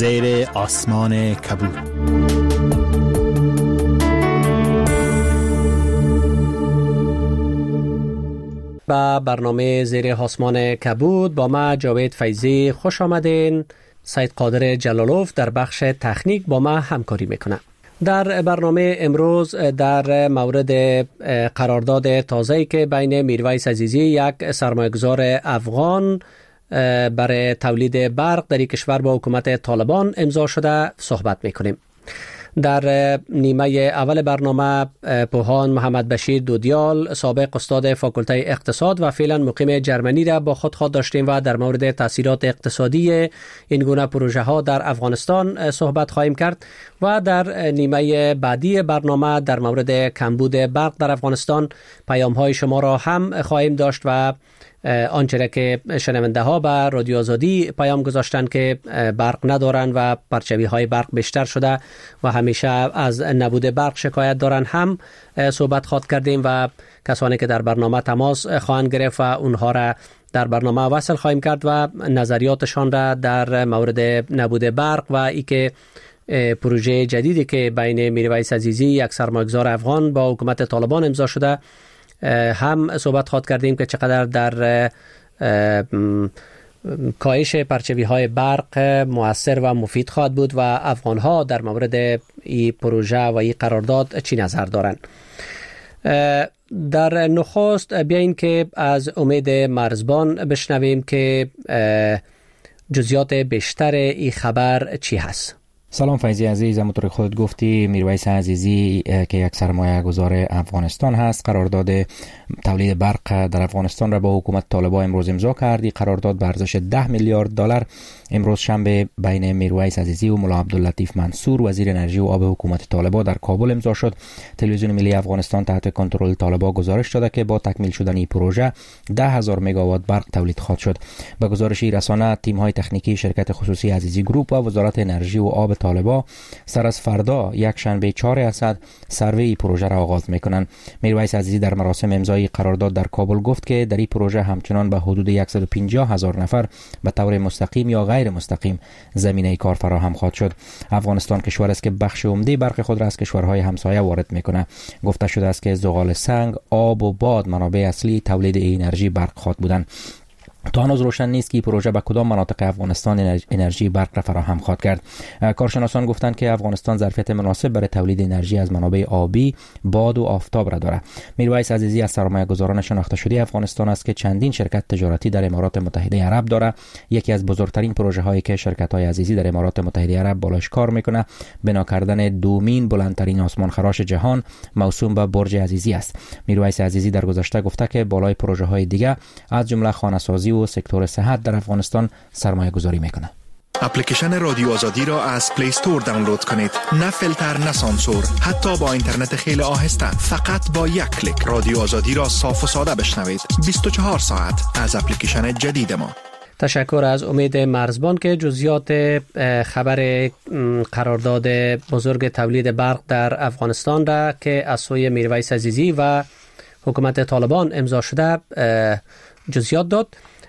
زیر آسمان کبود. با برنامه زیر آسمان کبود با ما جاوید فیضی خوش آمدین. سید قادر جلالوف در بخش تکنیک با ما همکاری میکنه. در برنامه امروز در مورد قرارداد تازه‌ای که بین میرویس عزیزی یک سرمایه‌گذار افغان برای تولید برق در کشور با حکومت طالبان امضا شده صحبت میکنیم. در نیمه اول برنامه پوهان محمد بشیر دودیال سابق استاد فاکولته اقتصاد و فعلا مقیم جرمنی را با خود داشتیم و در مورد تاثیرات اقتصادی این گونه پروژه ها در افغانستان صحبت خواهیم کرد و در نیمه بعدی برنامه در مورد کمبود برق در افغانستان پیام های شما را هم خواهیم داشت و آنچه که شنونده ها به رادیو آزادی پیام گذاشتن که برق ندارن و پرچوی های برق بیشتر شده و همیشه از نبود برق شکایت دارن هم صحبت خواهد کردیم و کسانی که در برنامه تماس خواهند گرفت و اونها را در برنامه وصل خواهیم کرد و نظریاتشان را در مورد نبود برق و ای که پروژه جدیدی که بین میرویس عزیزی یک سرمایه‌گذار افغان با حکومت طالبان امضا شده هم صحبت خواهد کردیم که چقدر در کاهش پرچوی های برق مؤثر و مفید خواهد بود و افغان ها در مورد این پروژه و این قرارداد چی نظر دارند. در نخست بیاین که از امید مرزبان بشنویم که جزئیات بیشتر این خبر چی هست. سلام فیضی عزیز، همونطور خودت گفتی میرویس عزیزی که یک سرمایه گذار افغانستان هست قرارداد تولید برق در افغانستان را با حکومت طالبان امروز امضا کرد. قرارداد به ارزش 10 میلیارد دلار امروز شنبه بین میرویس عزیزی و ملا عبداللطیف منصور وزیر انرژی و آب حکومت طالبان در کابل امضا شد. تلویزیون ملی افغانستان تحت کنترل طالبان گزارش داده که با تکمیل شدن این پروژه 10,000 مگاوات برق تولید خواهد شد. به گزارش رسانه تیم‌های تکنیکی شرکت خصوصی عزیزی گروپ و وزارت انرژی و آب طالبان سر از فردا یک شنبه 4 اسد سروی پروژه را آغاز میکنند. میرویس عزیزی در مراسم امضای قرارداد در کابل گفت که در این پروژه همچنان به حدود 150,000 نفر به طور مستقیم یا غیر مستقیم زمینه کار فراهم خواهد شد. افغانستان کشور است که بخش عمده برق خود را از کشورهای همسایه وارد میکنه. گفته شده است که زغال سنگ، آب و باد منابع اصلی تولید انرژی برق خواهد بودند. تا هنوز روشن نیست که پروژه به کدام مناطق افغانستان انرژی برق را فراهم خواهد کرد. کارشناسان گفتند که افغانستان ظرفیت مناسب برای تولید انرژی از منابع آبی، باد و آفتاب را دارد. میرویس عزیزی از سرمایه‌گذاران شناخته شده افغانستان است که چندین شرکت تجارتی در امارات متحده عرب دارد. یکی از بزرگترین پروژه هایی که شرکت‌های عزیزی در امارات متحده عرب بالاش کار میکنه بنا کردن دومین بلندترین آسمان خراش جهان موسوم به برج عزیزی است. میرویس عزیزی در گذشته گفته که بالای پروژه های دیگه از جمله خانه‌سازی و سکتور صحت در افغانستان سرمایه گذاری میکنه. اپلیکیشن رادیو آزادی را از پلی استور دانلود کنید. نه فیلتر نه سانسور، حتی با اینترنت خیلی آهسته. فقط با یک کلیک رادیو آزادی را صاف و ساده بشنوید 24 ساعت از اپلیکیشن جدید ما. تشکر از امید مرزبان که جزئیات خبر قرارداد بزرگ تولید برق در افغانستان را که از سوی میرویس عزیزی و حکومت طالبان امضا شده جزئیات داد.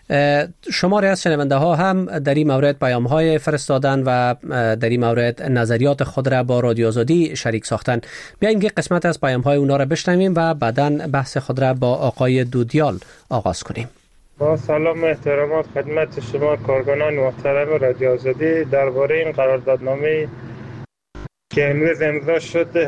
شماری از شنونده ها هم در این مورد پیام های فرستادن و در این مورد نظریات خود را با رادیو آزادی شریک ساختن. بیاییم که قسمت از پیام های اونا را بشنویم و بعداً بحث خود را با آقای دودیال آغاز کنیم. با سلام و احترامات خدمت شما کارکنان محترم رادیو آزادی. درباره این قراردادنامه که امروز امضا شد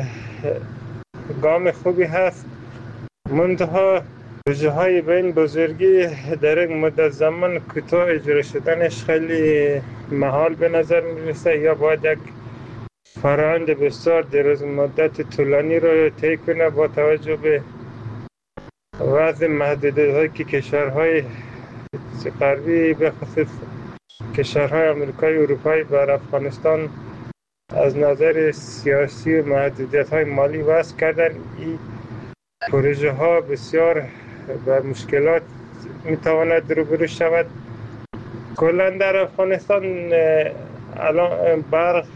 گام خوبی هست، منتها پروژه های به این بزرگی در یک مدت زمان کوتاه اجرا شدنش خیلی محال به نظر میرسه یا باید یک فرآیند بسیار دراز مدت طولانی رو طی کنه با توجه به وضع محدودیت‌هایی که کشورهای غربی به خصوص کشورهای آمریکایی و اروپایی بر افغانستان از نظر سیاسی و محدودیت‌های مالی وضع کردن. این پروژه ها بسیار به مشکلات میتواند روبرو شود. کلا در افغانستان الان برق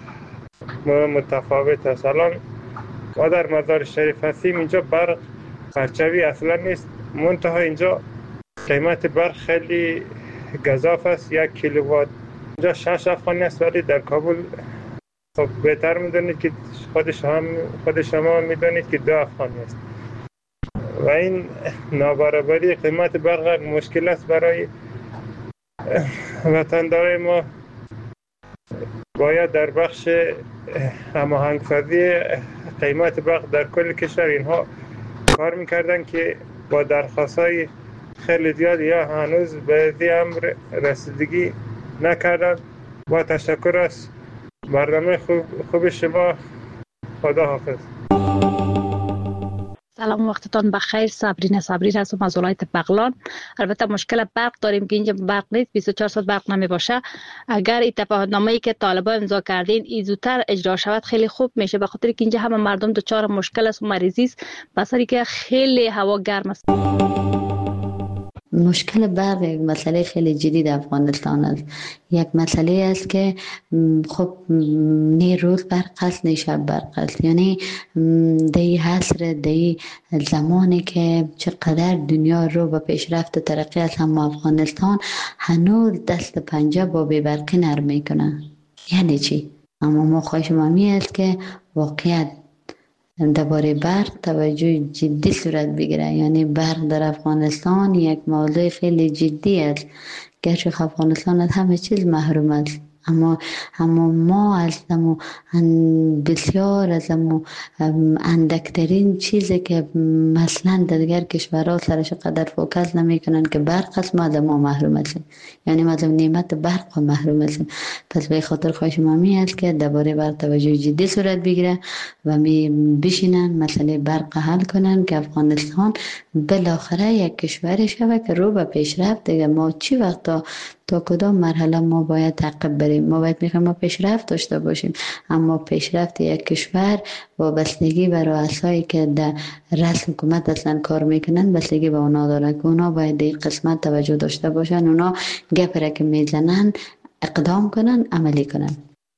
متفاوت است. الان ما در مزار شریف هستیم، اینجا برق پرچوی اصلا نیست، منتها اینجا قیمت برق خیلی گزاف است. 1 کیلووات اینجا 6 افغانی است، ولی در کابل خب بهتر میدونید که خود شما میدونید که 2 افغانی است و این نابرابری قیمت برق مشکل است برای وطندارای ما. باید در بخش هماهنگسازی قیمت برق در کل کشور اینها کار میکردن که با درخواست‌های خیلی زیاد یا هنوز به این امر رسیدگی نکردن. با تشکر از برنامه خوب شما. خدا حافظ. سلام، وقتتان بخیر. صبرین هستم از ولایت بغلان. البته مشکل برق داریم که اینجا برق نیست، 24 ساعت برق نمی باشه. اگر این تفاهم‌نامه‌ای که طالبان امضا کردین این زودتر اجرا شود خیلی خوب میشه، به خاطر که اینجا همه مردم دچار مشکل است و مریضی است، بسری که خیلی هوا گرم است. مشکل برق یک مسئله خیلی جدی در افغانستان است. یک مسئله است که خب نی روز برق است نی شب برق است، یعنی دی حصر دی زمانی که چقدر دنیا رو به پیشرفت ترقی است، هم افغانستان هنوز دست پنجه با بی‌برقی نرم میکنه. یعنی چی؟ اما ما خواهش ما می است که واقعیت درباره برق توجه جدی صورت بگیره. یعنی برق در افغانستان یک موضوع خیلی جدی است، گرچه افغانستان از همه چیز محروم است، اما ما از بسیار از اندکترین چیزی که مثلا در دیگر کشورها سرش قدر فوکس نمی کنن که برق است، ما از ما محروم هستیم. یعنی ما از نعمت برق محروم هستیم. پس به خاطر خواهش ما می است که درباره برق توجه جدی صورت بگیره و می بشینن مسئله برق حل کنن که افغانستان بالاخره یک کشور شود که رو به پیشرفت. دیگه ما چی وقت تا کدام مرحله ما باید تعقب بریم؟ ما باید میخوایم ما پیشرفت داشته باشیم، اما پیشرفت یک کشور وابستگی به رؤسایی که در رأس حکومت اصلا کار میکنن بستگی به اونا داره که اونا باید این قسمت توجه داشته باشن، اونا گپره که میزنن اقدام کنن، عملی کنن.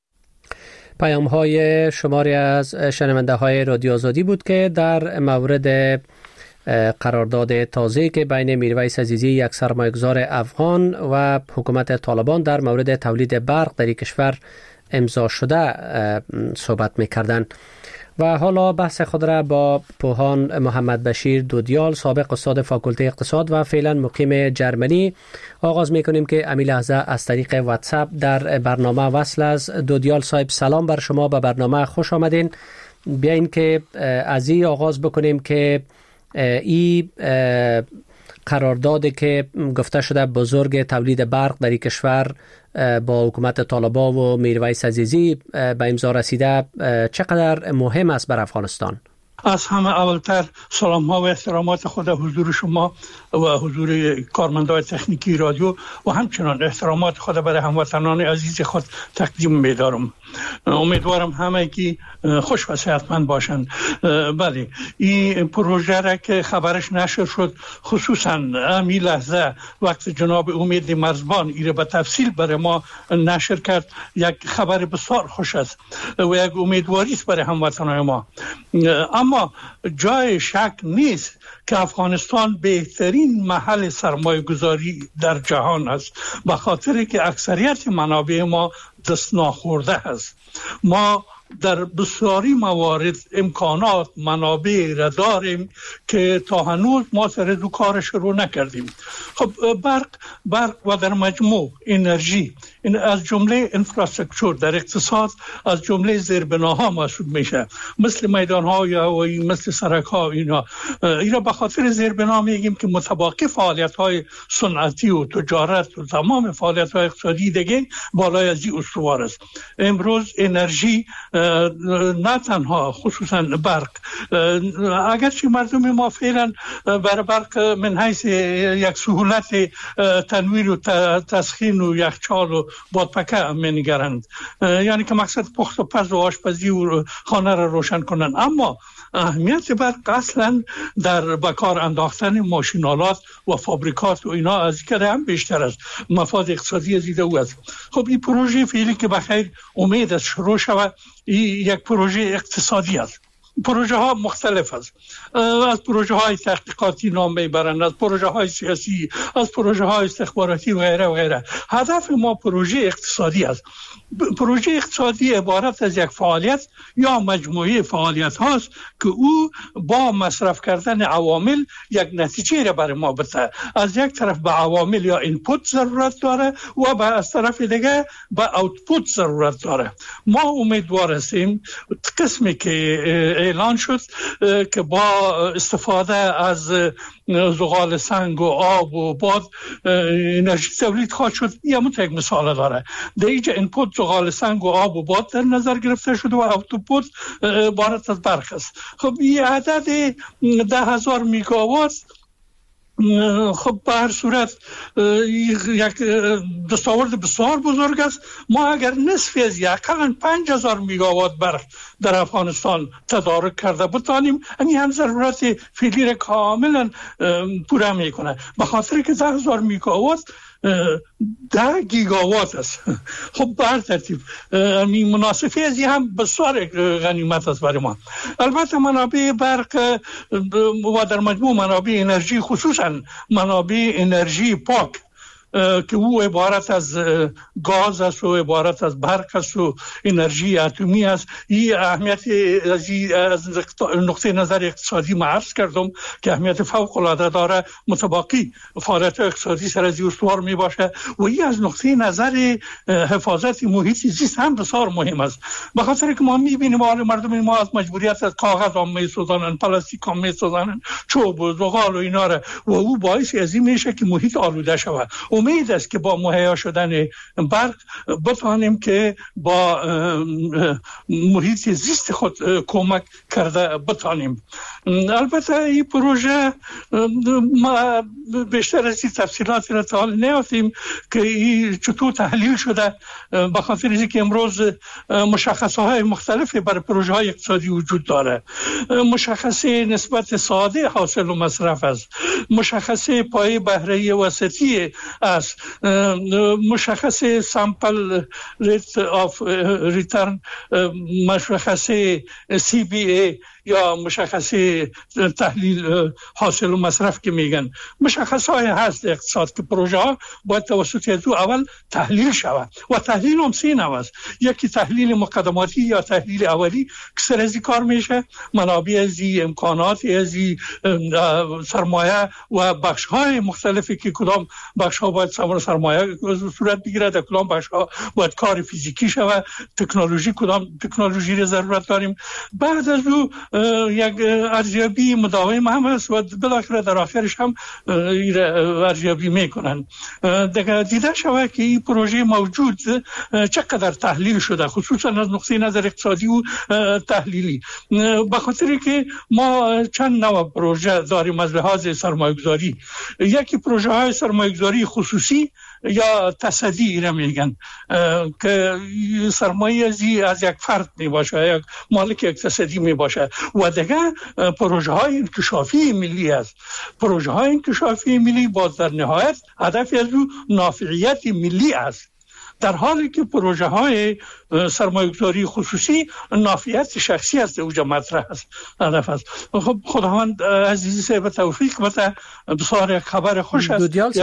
پیام های شماری از شنونده های رادیو آزادی بود که در مورد قرارداد تازه که بین میرویس عزیزی یک سرمایه‌گذار افغان و حکومت طالبان در مورد تولید برق در کشور امضا شده صحبت می‌کردند. و حالا بحث خود را با پوهان محمد بشیر دودیال، سابق استاد فاکولته اقتصاد و فعلا مقیم جرمنی آغاز می‌کنیم که امی لحظه از طریق واتساپ در برنامه وصل از. دودیال صاحب سلام بر شما، به برنامه خوش آمدین. بیاین که از این آغاز بکنیم که این قراردادی که گفته شده بزرگ تولید برق در این کشور با حکومت طالبان و میرویس عزیزی به امضا رسیده چقدر مهم است بر افغانستان؟ از همه اولتر سلام ها و احترامات خود حضور شما و حضور کارمندان تکنیکی رادیو و همچنان احترامات خود برای هموطنان عزیز خود تقدیم می‌دارم. امیدوارم همه کی خوش و صحتمند باشند. بله، این پروژه را که خبرش نشر شد، خصوصا امی لحظه وقت جناب امید مرزبان ایره به تفصیل برای ما نشر کرد، یک خبر بسیار خوش است و یک امیدواری است برای هموطنان ما. اما جای شک نیست که افغانستان بهترین محل سرمایه گذاری در جهان است، به خاطر که اکثریت منابع ما دست ناخورده است. ما در بسیاری موارد امکانات منابع را داریم که تا هنوز ما سر دو کارش رو نکردیم. خب برق و در مجموع انرژی، این از جمله انفراستراکچر در اقتصاد از جمله زیربناها محسوب میشه، مثل میدان‌ها یا مثل سرک‌ها. اینا به خاطر زیربنا میگیم که متباقی فعالیت‌های صنعتی و تجارت و تمام فعالیت‌های اقتصادی دیگه بالای از این استوار است. امروز انرژی نه تنها خصوصا برق، اگرچه مردم ما فعلا بر برق من حیث یک سهولت تنویر و تسخین و یخچال و بادپکه می‌نگرند، یعنی که مقصد پخت و پز و آشپزی و خانه را روشن کنند، اما اهمیت برق اصلا در بکار انداختن ماشینالات و فابریکات و اینا از که هم بیشتر است، مفاد اقتصادی زیده او است. خب این پروژه فعلی که بخیر امید است شروع شود، این یک پروژه اقتصادی است. پروژه ها مختلف است. از پروژه های تحقیقاتی نام میبرند، از پروژه های سیاسی، از پروژه های استخباراتی و غیره و غیره. هدف ما پروژه اقتصادی است. پروژه اقتصادی عبارت از یک فعالیت یا مجموعه فعالیت هاست که او با مصرف کردن عوامل یک نتیجه را برای ما بده. از یک طرف به عوامل یا اینپوت ضرورت داره و از طرف دیگه به اوتپوت ضرورت داره. ما امیدوار هستیم قسمی که اعلان شد که با استفاده از زغال سنگ و آب و باد انرژی تولید خواهد شد. یه مثال داره. در اینجا اینپوت زغال سنگ و آب و باد در نظر گرفته شده و اوتپوت عبارت از برق است. خب این عدد 10,000 میگاوات خب به هر صورت یک دستاورد بسیار بزرگ است. ما اگر نصفی از یکاً 5,000 میگاوات برق در افغانستان تدارک کرده بتانیم، همین هم ضرورت فعلی را کاملا پوره میکنه. به خاطر که 10,000 میگاوات 10 گیگاوات است. خب به هر ترتیب مناسبی از این هم بسیار غنیمت است برای ما. البته منابع برق و در مجموع منابع انرژی، خصوصا منابع انرژی پاک که او عبارت از گاز است و عبارت از برق است و انرژی اتمی است، این اهمیت از نقطه نظر اقتصادی ما عرض کردم که اهمیت فوق العاده داره. متباقی فعالیت اقتصادی سر از استوار می باشه و این از نقطه نظر حفاظت محیط زیست هم بسیار مهم است. به خاطر که ما میبینیم حال مردم ما از مجبوریت از کاغذ هم میسازن، پلاستیک هم میسازن، چوب و زغال و اینا را، و او باعث از این میشه که محیط آلوده شود. امید است که با مهیا شدن برق بتوانیم که با محیط زیست خود کمک کرده بتوانیم. البته این پروژه ما بیشتر از این تفصیلات را تا حال نیافتیم که این چطور تحلیل شده، به خاطر اینکه امروز مشخصه های مختلفی برای پروژه های اقتصادی وجود داره. مشخصه نسبت ساده حاصل و مصرف است، مشخصه پایه بهره وسطی است، مشخصه سامپل ریت آف ریترن، مشخصه CBA یا مشخصه تحلیل حاصل و مصرف که میگن. مشخصه های هست اقتصاد که پروژه ها باید توسط از اول تحلیل شود و تحلیل هم سه نوع است. یکی تحلیل مقدماتی یا تحلیل اولی که سر از کار میشه، منابع ازی، امکانات ازی، سرمایه و بخش های مختلفی که کدام بخش ها باید سرمایه صورت بگیره، در کدام بخش ها باید کار فیزیکی شود، تکنولوژی کدام تکنولوژی را ضرورت داریم. بعد از او یک ارزیابی مداوم هم است و بالاخره در آخرش هم ارزیابی میکنن. دیده شود که این پروژه موجود چقدر تحلیل شده، خصوصا از نقطه نظر اقتصادی و تحلیلی. به خاطر که ما چند نوع پروژه داریم از لحاظ سرمایه‌گذاری. یکی پروژه های سرمایه‌گذاری خصوصی یا تصدی را میگن که سرمایه از یک فرد می باشه، یک مالک یک تصدی می باشه. و دیگه پروژه های انکشافی ملی است. پروژه های انکشافی ملی باز در نهایت هدف از او نافعیت ملی است، در حالی که پروژه های سرمایه‌گذاری خصوصی نافعیت شخصی است اوجا مطرح است، هدف است. خب خداوند عزیزی صاحب توفیق بده، بسیار خبر خوش است.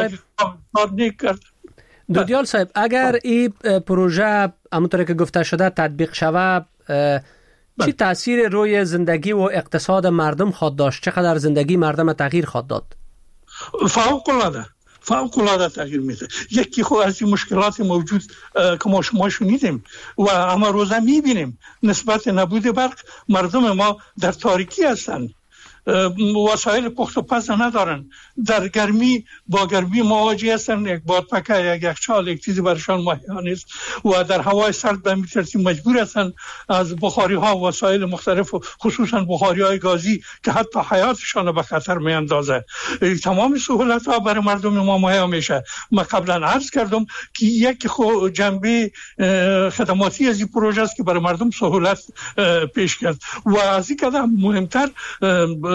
دودیال صاحب، اگر این پروژه همونطور که گفته شده تطبیق شود، چی تأثیر روی زندگی و اقتصاد مردم خواهد داشت؟ چقدر زندگی مردم تغییر خواهد داد؟ فوق العاده تغییر میده. یکی خود از این مشکلات موجود که ما شنیدیم و اما روزه میبینیم، نسبت نبود برق مردم ما در تاریکی هستند، وسایل پخت و پز ندارن، در گرمی با گرمی مواجه هستن، یک بادپکه، یک یخچال، یک چیزی برشان مهیا نیست و در هوای سرد به ترتیب مجبور هستن از بخاری ها و وسایل مختلف، خصوصا بخاری های گازی که حتی حیاتشان به خطر می اندازه. تمام سهولت ها برای مردم ما مهیا میشه. من قبلا عرض کردم که یک جنبه خدماتی از این پروژه است که برای مردم سهولت پیش کرد و از این قدم مهمتر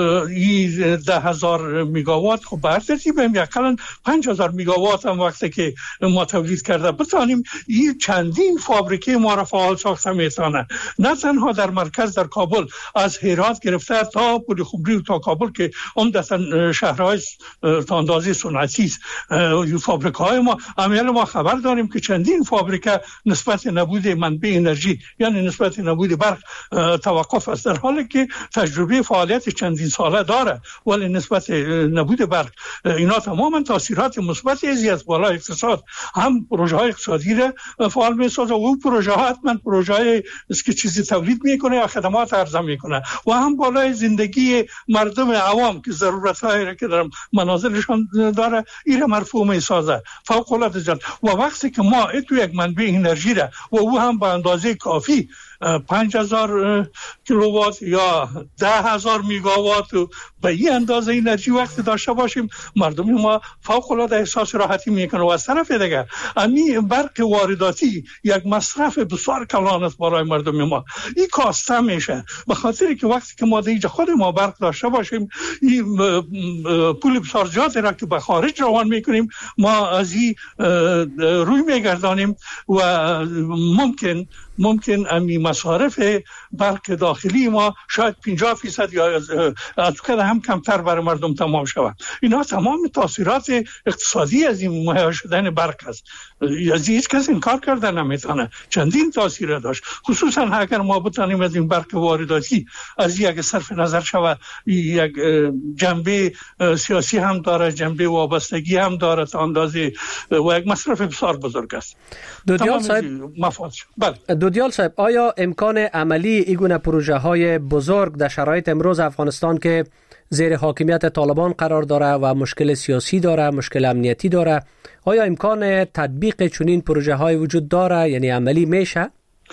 این 10,000 میگاوات خب بر ترتیبیم یکلا 5,000 میگاوات هم وقتی که ما تولید کرده بتانیم این چندین فابریکه ما را فعال ساخته میتونه. نه تنها در مرکز در کابل از هرات گرفته تا پل خمری و تا کابل که عمدتا شهرهای تا اندازه صنعتی است. فابریکه‌های ما عمل ما خبر داریم که چندین فابریکه نسبت نبود منبع انرژی یعنی نسبت نبود برق توقف است، در حالی که تجربه فعالیت چندین ساله داره، ولی نسبت نبود برق اینا تماما تاثیرات مثبت از بالا اقتصاد هم پروژه های اقتصادی را فعال می‌سازه و اون پروژه ها حتما پروژه های است که چیزی تولید میکنه یا خدمات عرضه میکنه و هم بالای زندگی مردم عوام که ضرورت هایی که در منازلشان داره این مرفوع می‌سازه. فوق العاده جان. و وقتی که ما تو یک منبع انرژی را و او هم به اندازه کافی 5,000 کیلووات یا 10,000 میگاوات و به این اندازه انرژی وقتی داشته باشیم مردم ما فوق العاده احساس راحتی میکنه. و از طرف دیگر امی برق وارداتی یک مصرف بسیار کلان است برای مردم ما. این کاسته میشه به خاطر که وقتی که ما دیگه خود ما برق داشته باشیم این پول بسیار زیادی را که به خارج روان میکنیم ما از این روی میگردانیم و ممکن امی مصارف برق داخلی ما شاید 50% یا از کده هم کمتر برای مردم تمام شود. اینا تمام تاثیرات اقتصادی از این مهیا شدن برق است. از هیچ کس انکار کردن نمیتونه. چندین تاثیر داشت، خصوصا اگر ما بتانیم از این برق وارداتی از یک صرف نظر شود یک جنبه سیاسی هم داره، جنبه وابستگی هم داره تا اندازه و یک مصرف بسیار بزرگ است. دودیال صاحب دودیال صاحب آیا امکان عملی این گونه پروژه های بزرگ در شرایط امروز افغانستان که زیر حاکمیت طالبان قرار داره و مشکل سیاسی داره، مشکل امنیتی داره، آیا امکان تطبیق چنین پروژه های وجود داره، یعنی عملی میشه؟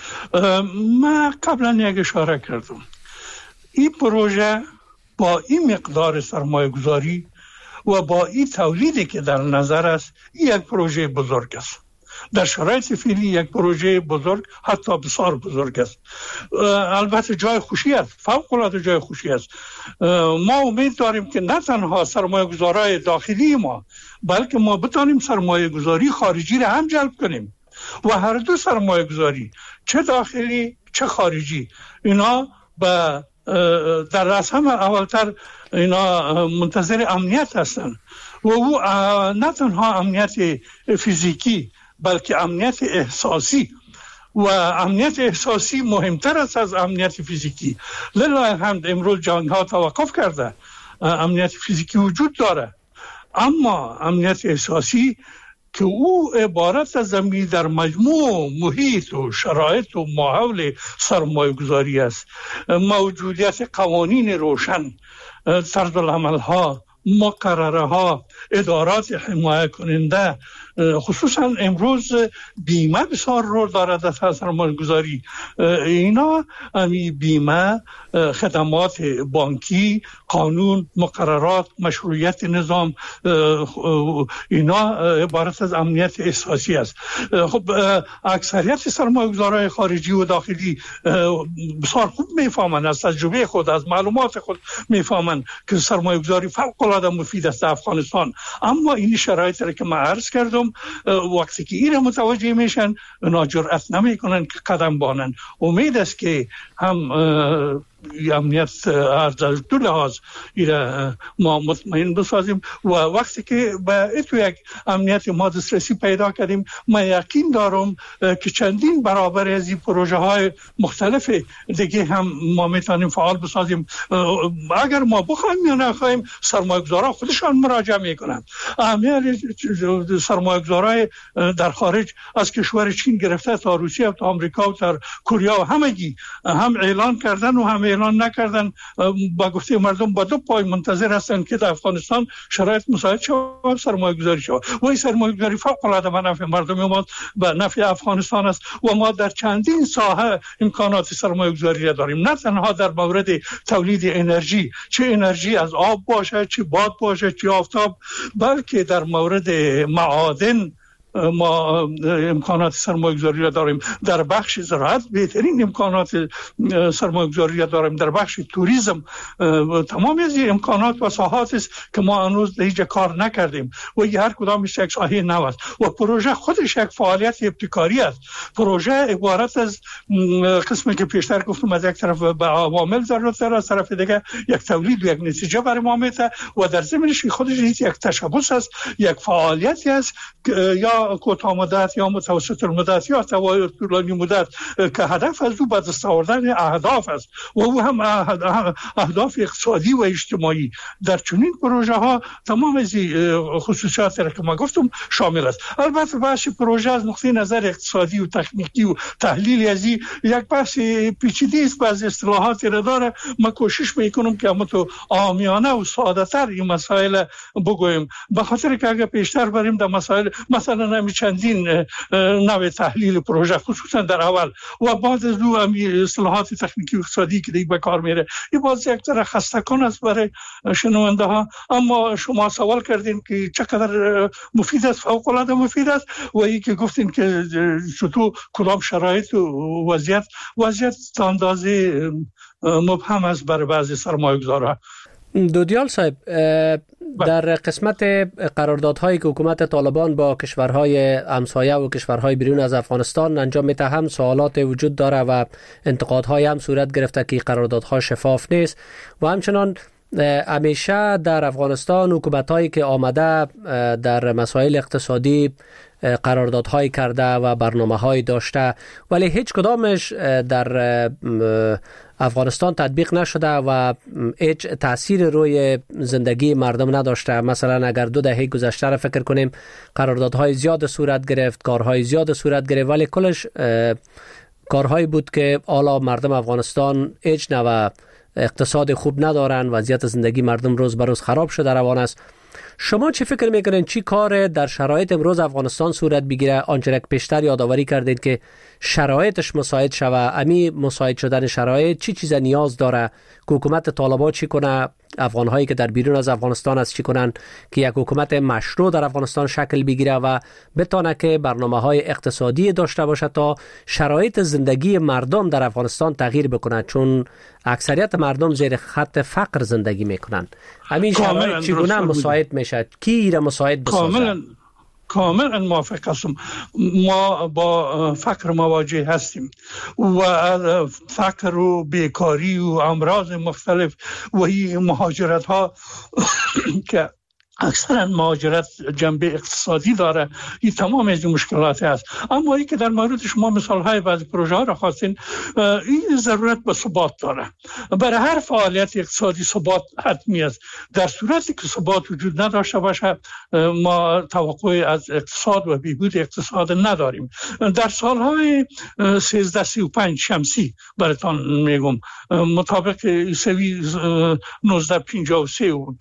ما قبلا یک اشاره کردم این پروژه با این مقدار سرمایه گذاری و با این تولیدی که در نظر است یک پروژه بزرگ است. در شرایط فعلی یک پروژه بزرگ حتی بسیار بزرگ است. البته جای خوشی است، فوق العاده جای خوشی است. ما امید داریم که نه تنها سرمایه گذارای داخلی ما بلکه ما بتانیم سرمایه گذاری خارجی را هم جلب کنیم و هر دو سرمایه گذاری چه داخلی چه خارجی اینا در رأس هم اولتر اینا منتظر امنیت هستند و او نه تنها امنیت فیزیکی بلکه امنیت احساسی و امنیت احساسی مهمتر است از امنیت فیزیکی. لله الحمد امروز جنگ ها توقف کرده، امنیت فیزیکی وجود داره، اما امنیت احساسی که او عبارت از زمین در مجموع محیط و شرایط و ماحول سرمایه گذاری است. موجودیت قوانین روشن، طرز العمل ها، مقرره ها، ادارات حمایت کننده، خصوصا امروز بیمه بسیار رول دارد در سرمایه گذاری. اینا بیمه، خدمات بانکی، قانون، مقررات، مشروعیت نظام، اینا عبارت از امنیت احساسی است. خب اکثریت سرمایه‌گذاران خارجی و داخلی بسیار خوب میفهمند، از تجربه خود، از معلومات خود میفهمند که سرمایه‌گذاری فوق‌العاده مفید است در افغانستان. اما این شرایطی را که من عرض کردم وقتی که این متوجه میشن اونا جرأت نمیکنن که قدم بانن. امید است که هم امنیت از دو لحاظ ما مطمئن بسازیم و وقتی که به تو یک امنیت ما دسترسی پیدا کردیم من یقین دارم که چندین برابر از این پروژه های مختلف دیگه هم ما میتونیم فعال بسازیم. اگر ما بخوایم یا نخوایم سرمایه‌گذاران خودشان مراجعه میکنن. اهمیت سرمایه‌گذارای در خارج از کشور چین گرفته تا روسیه و تا آمریکا و تا کره و همگی هم اعلان کردن و هم اعلان نکردن. با گفته مردم با دو پای منتظر هستند که در افغانستان شرایط مساعد شود، سرمایه گذاری شود و این سرمایه گذاری فوق العاده به نفع مردم ما به نفع افغانستان است و ما در چندین ساحه امکانات سرمایه گذاری را داریم، نه تنها در مورد تولید انرژی، چه انرژی از آب باشه، چه باد باشه، چه آفتاب، بلکه در مورد معادن، ما امکانات سرمایه‌گذاری را داریم، در بخش زراعت بهترین امکانات سرمایه‌گذاری را داریم، در بخش توریسم تمام از امکانات و ساحات است که ما هنوز هیچ کار نکردیم و هر کدامش یک ساحه نو است و پروژه خودش یک فعالیت ابتکاری است. پروژه عبارت از قسمی که پیشتر گفتم از یک طرف به عوامل ضرورت داره، از طرف دیگه یک تولید و یک نتیجه برای ما میده و در ضمنش خودش یک تشبث است، یک فعالیتی است یا کوتاه مدت یا متوسط المدت یا طولانی مدت که هدف از او به دست آوردن اهداف است و او هم اهداف اقتصادی و اجتماعی. در چنین پروژه ها تمام از خصوصیات را که ما گفتم شامل است. البته بحث پروژه از نقطه نظر اقتصادی و تکنیکی و تحلیلی از یک بحث پیچیده است، بعضی اصطلاحاتی را داره. ما کوشش میکنم که همون عامیانه و ساده تر این مسائل بگویم، به خاطر که اگر پیشتر بریم در مسائل مثلا همین چندین نوع تحلیل پروژه خصوصا در اول و بعد از او همین اصطلاحات تکنیکی و اقتصادی که دیگه به کار میره، این باز یک طرح خسته کن است برای شنونده ها. اما شما سوال کردین که چقدر مفید است، فوق العاده مفید است و این که گفتین که چطور کدام شرایط و وضعیت تا اندازه مبهم است برای بعضی سرمایه‌گذارها. دودیال صاحب، در قسمت قراردادهایی که حکومت طالبان با کشورهای همسایه و کشورهای بیرون از افغانستان انجام میده هم سوالات وجود داره و انتقادهای هم صورت گرفته که قراردادها شفاف نیست و همچنان همیشه در افغانستان حکومت‌هایی که آمده در مسائل اقتصادی قراردادهایی کرده و برنامه‌هایی داشته ولی هیچ کدامش در افغانستان تطبیق نشده و هیچ تأثیر روی زندگی مردم نداشته. مثلا اگر 2 دهه گذشته را فکر کنیم قراردادهای زیاد صورت گرفت، کارهای زیاد صورت گرفت ولی کلش کارهایی بود که حالا مردم افغانستان هیچ نوع اقتصاد خوب ندارن، وضعیت زندگی مردم روز به روز خراب شده روان است. شما چی فکر میکنین چی کار در شرایط امروز افغانستان صورت بگیره؟ آنچه که پیشتر یادآوری کردید که شرایطش مساعد شوه، امی مساعد شدن شرایط چی چیز نیاز داره که حکومت طالبان چی کنه، افغانهایی که در بیرون از افغانستان است چی کنن که یک حکومت مشروع در افغانستان شکل بگیره و بتونه که برنامه‌های اقتصادی داشته باشه تا شرایط زندگی مردم در افغانستان تغییر بکنه، چون اکثریت مردم زیر خط فقر زندگی میکنن. همین شرایط چگونه مساعد میشه؟ کی را مساعد بسازه؟ کاملا موافق هستم. ما با فقر مواجه هستیم و فقر و بیکاری و امراض مختلف و این مهاجرت ها که اکثرا مهاجرت جنبه اقتصادی داره، این تمام از مشکلات است. اما این که در مورد شما مثال های بعضی پروژه ها را خواستین، این ضرورت به ثبات داره. برای هر فعالیت اقتصادی ثبات حتمی است. در صورتی که ثبات وجود نداشته باشه ما توقع از اقتصاد و بهبود اقتصاد نداریم. در سالهای 1335 شمسی براتون میگم مطابق عیسوی 1953 و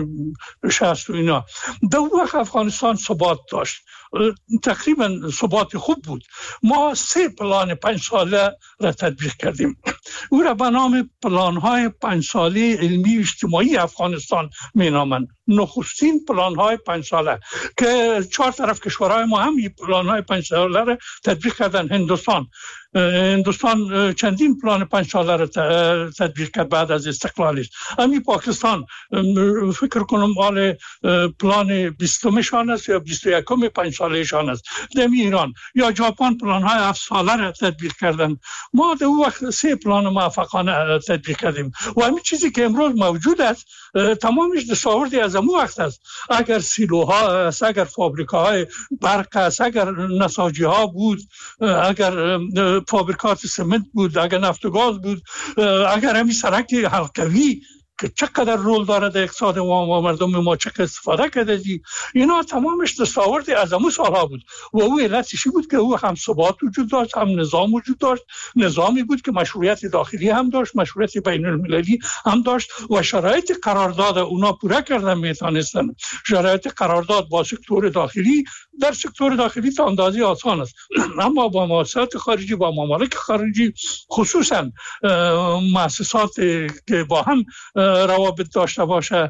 60 اینا در وقت افغانستان ثبات داشت، تقریبا ثبات خوب بود. ما 3 پلان 5 ساله را تطبیق کردیم. او را به نام پلان‌های 5 ساله علمی و اجتماعی افغانستان می‌نامند. نخستین پلان‌های 5 ساله که 4 طرف کشورهای ما هم این پلان‌های 5 ساله را تطبیق کردن. هندوستان چندین پلان 5 ساله را تطبیق کرد بعد از استقلالش. همین پاکستان فکر کنم حال پلان 20 شان است یا 21 5 ساله شان است. دمی ایران یا ژاپن پلان‌های 7 ساله را تطبیق کردن. ما در وقت 3 پلان موفقانه تطبیق کردیم و همین چیزی که امروز موجود است تمامش دستاوردی از اون وقت است. اگر سیلوها است، اگر فابریکاهای برق است، اگر نساجی ها بود، اگر فابریکات سمنت بود، اگر نفت و گاز بود، اگر همین سرک حلقوی که چقدر رول داره در اقتصاد و مردم ما چقدر استفاده کرده، اینا تمامش دستاورد از همون سالها بود و او علتش بود که او هم ثبات وجود داشت، هم نظام وجود داشت. نظامی بود که مشروعیت داخلی هم داشت، مشروعیت بین المللی هم داشت و شرایط قرارداد اونا پوره کردن میتونستن. شرایط قرارداد با سکتور داخلی در سکتور داخلی تا اندازه آسان است، اما با مؤسسات خارجی، با ممالک خارجی، خصوصا مؤسسات که با هم روابط داشته باشه.